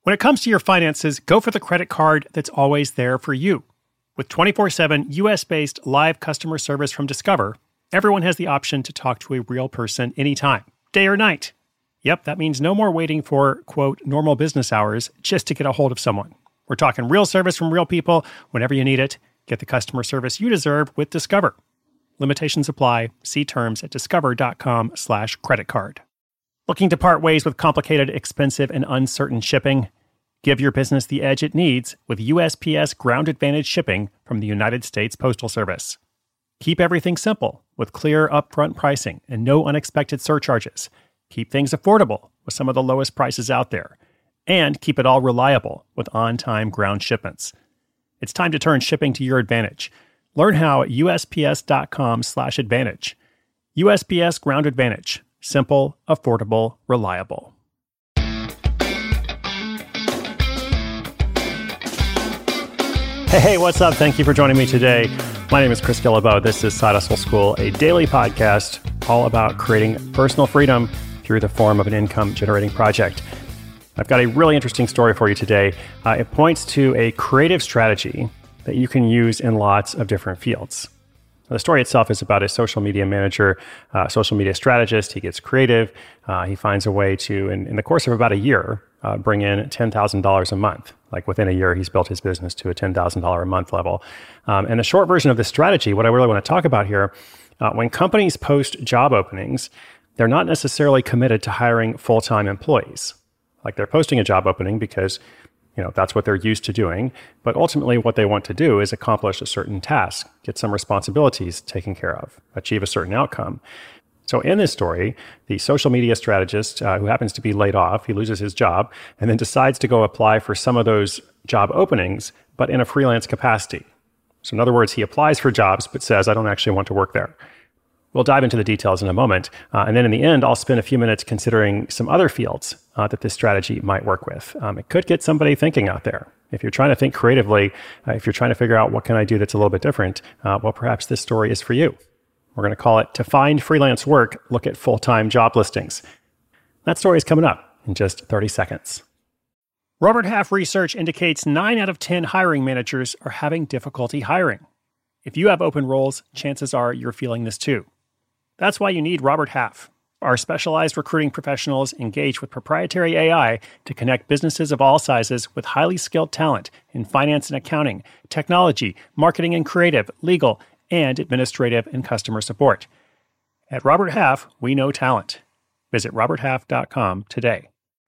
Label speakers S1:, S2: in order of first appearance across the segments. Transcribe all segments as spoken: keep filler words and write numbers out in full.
S1: When it comes to your finances, go for the credit card that's always there for you. With twenty-four seven U S-based live customer service from Discover, everyone has the option to talk to a real person anytime, day or night. Yep, that means no more waiting for, quote, normal business hours just to get a hold of someone. We're talking real service from real people whenever you need it. Get the customer service you deserve with Discover. Limitations apply. See terms at discover.com slash credit card. Looking to part ways with complicated, expensive, and uncertain shipping? Give your business the edge it needs with U S P S Ground Advantage shipping from the United States Postal Service. Keep everything simple with clear upfront pricing and no unexpected surcharges. Keep things affordable with some of the lowest prices out there. And keep it all reliable with on-time ground shipments. It's time to turn shipping to your advantage. Learn how at USPS.com slash advantage. U S P S Ground Advantage. Simple, affordable, reliable. Hey, hey, what's up? Thank you for joining me today. My name is Chris Guillebeau. This is Side Hustle School, a daily podcast all about creating personal freedom through the form of an income-generating project. I've got a really interesting story for you today. Uh, it points to a creative strategy that you can use in lots of different fields. The story itself is about a social media manager, uh, social media strategist. He gets creative. Uh, he finds a way to, in, in the course of about a year, uh, bring in ten thousand dollars a month. Like within a year, he's built his business to a ten thousand dollars a month level. Um, and the short version of this strategy, what I really want to talk about here, uh, when companies post job openings, they're not necessarily committed to hiring full-time employees. Like they're posting a job opening because You know, that's what they're used to doing. But ultimately, what they want to do is accomplish a certain task, get some responsibilities taken care of, achieve a certain outcome. So in this story, the social media strategist uh, who happens to be laid off, he loses his job and then decides to go apply for some of those job openings, but in a freelance capacity. So in other words, he applies for jobs, but says, I don't actually want to work there. We'll dive into the details in a moment. Uh, and then in the end, I'll spend a few minutes considering some other fields uh, that this strategy might work with. Um, it could get somebody thinking out there. If you're trying to think creatively, uh, if you're trying to figure out what can I do that's a little bit different, uh, well, perhaps this story is for you. We're going to call it To Find Freelance Work, Look at Full-Time Job Listings. That story is coming up in just thirty seconds. Robert Half research indicates nine out of ten hiring managers are having difficulty hiring. If you have open roles, chances are you're feeling this too. That's why you need Robert Half. Our specialized recruiting professionals engage with proprietary A I to connect businesses of all sizes with highly skilled talent in finance and accounting, technology, marketing and creative, legal, and administrative and customer support. At Robert Half, we know talent. Visit robert half dot com today.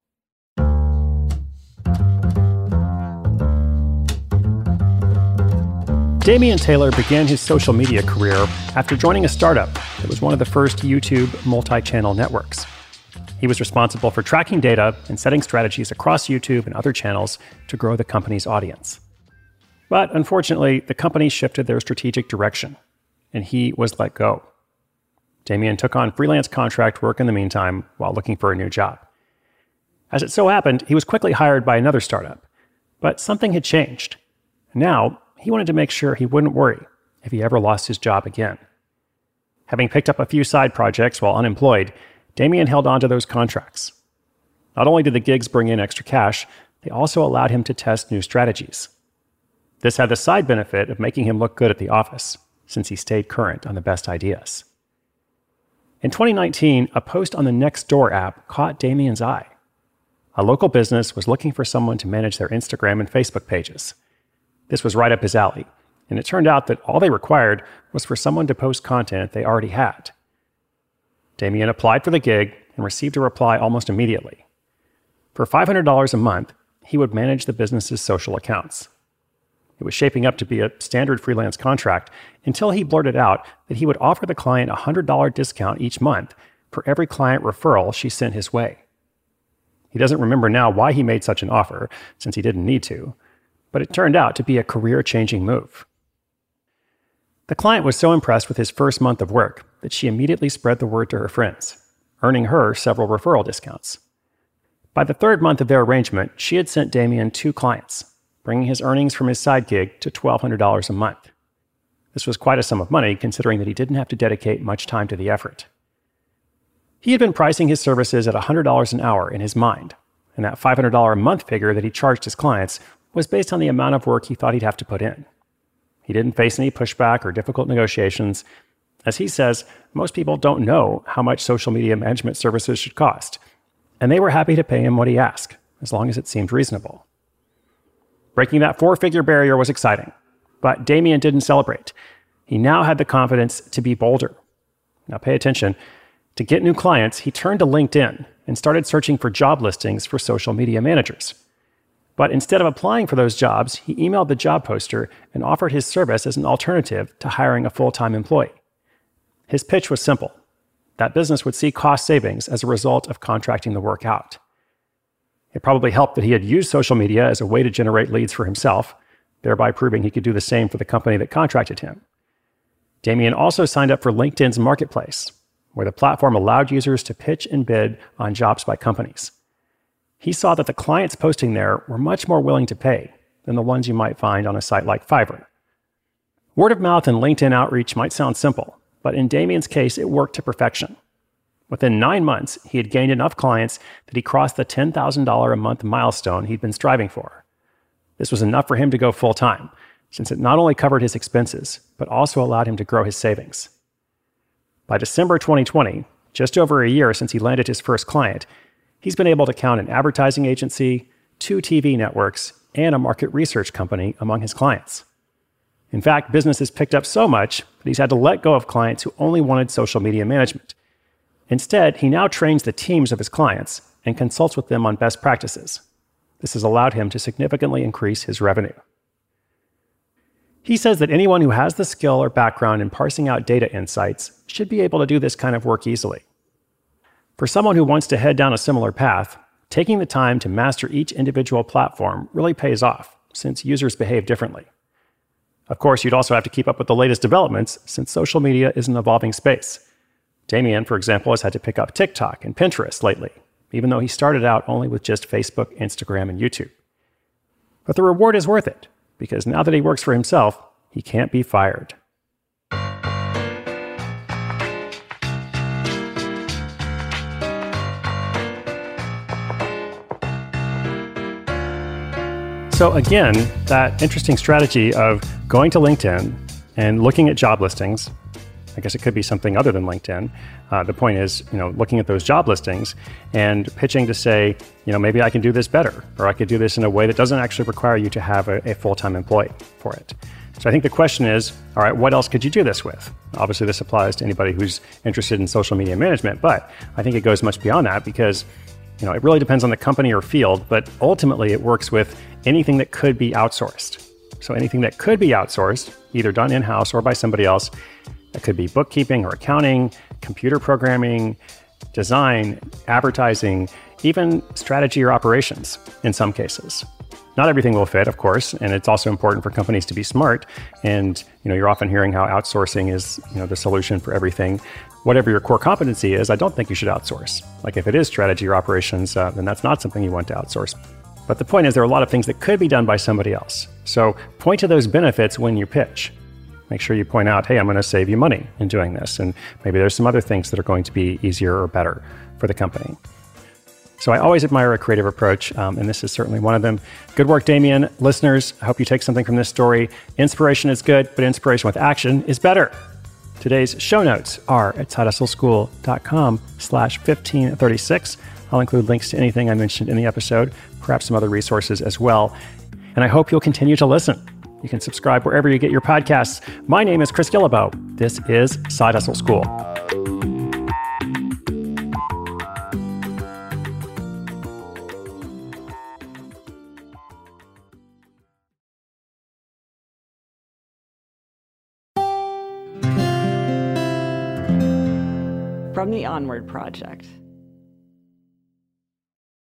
S1: Damian Taylor began his social media career after joining a startup that was one of the first YouTube multi-channel networks. He was responsible for tracking data and setting strategies across YouTube and other channels to grow the company's audience. But unfortunately, the company shifted their strategic direction, and he was let go. Damian took on freelance contract work in the meantime while looking for a new job. As it so happened, he was quickly hired by another startup, but something had changed. Now, he wanted to make sure he wouldn't worry if he ever lost his job again. Having picked up a few side projects while unemployed, Damian held on to those contracts. Not only did the gigs bring in extra cash, they also allowed him to test new strategies. This had the side benefit of making him look good at the office, since he stayed current on the best ideas. In twenty nineteen, a post on the Nextdoor app caught Damian's eye. A local business was looking for someone to manage their Instagram and Facebook pages. This was right up his alley, and it turned out that all they required was for someone to post content they already had. Damian applied for the gig and received a reply almost immediately. For five hundred dollars a month, he would manage the business's social accounts. It was shaping up to be a standard freelance contract until he blurted out that he would offer the client a one hundred dollars discount each month for every client referral she sent his way. He doesn't remember now why he made such an offer, since he didn't need to, but it turned out to be a career-changing move. The client was so impressed with his first month of work that she immediately spread the word to her friends, earning her several referral discounts. By the third month of their arrangement, she had sent Damian two clients, bringing his earnings from his side gig to twelve hundred dollars a month. This was quite a sum of money, considering that he didn't have to dedicate much time to the effort. He had been pricing his services at one hundred dollars an hour in his mind, And that five hundred dollars a month figure that he charged his clients was based on the amount of work he thought he'd have to put in. He didn't face any pushback or difficult negotiations. As he says, most people don't know how much social media management services should cost, and they were happy to pay him what he asked, as long as it seemed reasonable. Breaking that four-figure barrier was exciting, but Damien didn't celebrate. He now had the confidence to be bolder. Now pay attention. To get new clients, he turned to LinkedIn and started searching for job listings for social media managers. But instead of applying for those jobs, he emailed the job poster and offered his service as an alternative to hiring a full-time employee. His pitch was simple. That business would see cost savings as a result of contracting the work out. It probably helped that he had used social media as a way to generate leads for himself, thereby proving he could do the same for the company that contracted him. Damien also signed up for LinkedIn's marketplace, where the platform allowed users to pitch and bid on jobs by companies. He saw that the clients posting there were much more willing to pay than the ones you might find on a site like Fiverr. Word of mouth and LinkedIn outreach might sound simple, but in Damien's case, it worked to perfection. Within nine months, he had gained enough clients that he crossed the ten thousand dollars a month milestone he'd been striving for. This was enough for him to go full-time, since it not only covered his expenses, but also allowed him to grow his savings. By December twenty twenty, just over a year since he landed his first client, he's been able to count an advertising agency, two T V networks, and a market research company among his clients. In fact, business has picked up so much that he's had to let go of clients who only wanted social media management. Instead, he now trains the teams of his clients and consults with them on best practices. This has allowed him to significantly increase his revenue. He says that anyone who has the skill or background in parsing out data insights should be able to do this kind of work easily. For someone who wants to head down a similar path, taking the time to master each individual platform really pays off, since users behave differently. Of course, you'd also have to keep up with the latest developments, since social media is an evolving space. Damien, for example, has had to pick up TikTok and Pinterest lately, even though he started out only with just Facebook, Instagram, and YouTube. But the reward is worth it, because now that he works for himself, he can't be fired. So again, that interesting strategy of going to LinkedIn and looking at job listings, I guess it could be something other than LinkedIn. Uh, the point is, you know, looking at those job listings and pitching to say, you know, maybe I can do this better, or I could do this in a way that doesn't actually require you to have a, a full-time employee for it. So I think the question is, all right, what else could you do this with? Obviously, this applies to anybody who's interested in social media management, but I think it goes much beyond that because, you know, it really depends on the company or field, but ultimately it works with anything that could be outsourced. So anything that could be outsourced, either done in-house or by somebody else, that could be bookkeeping or accounting, computer programming, design, advertising, even strategy or operations in some cases. Not everything will fit, of course, and it's also important for companies to be smart. And you know, you're often hearing how outsourcing is, you know, the solution for everything. Whatever your core competency is, I don't think you should outsource. Like if it is strategy or operations, uh, then that's not something you want to outsource. But the point is, there are a lot of things that could be done by somebody else. So point to those benefits when you pitch. Make sure you point out, hey, I'm going to save you money in doing this. And maybe there's some other things that are going to be easier or better for the company. So I always admire a creative approach, um, and this is certainly one of them. Good work, Damien. Listeners, I hope you take something from this story. Inspiration is good, but inspiration with action is better. Today's show notes are at sidehustleschool.com slash 1536. I'll include links to anything I mentioned in the episode, perhaps some other resources as well. And I hope you'll continue to listen. You can subscribe wherever you get your podcasts. My name is Chris Guillebeau. This is Side Hustle School.
S2: From the Onward Project.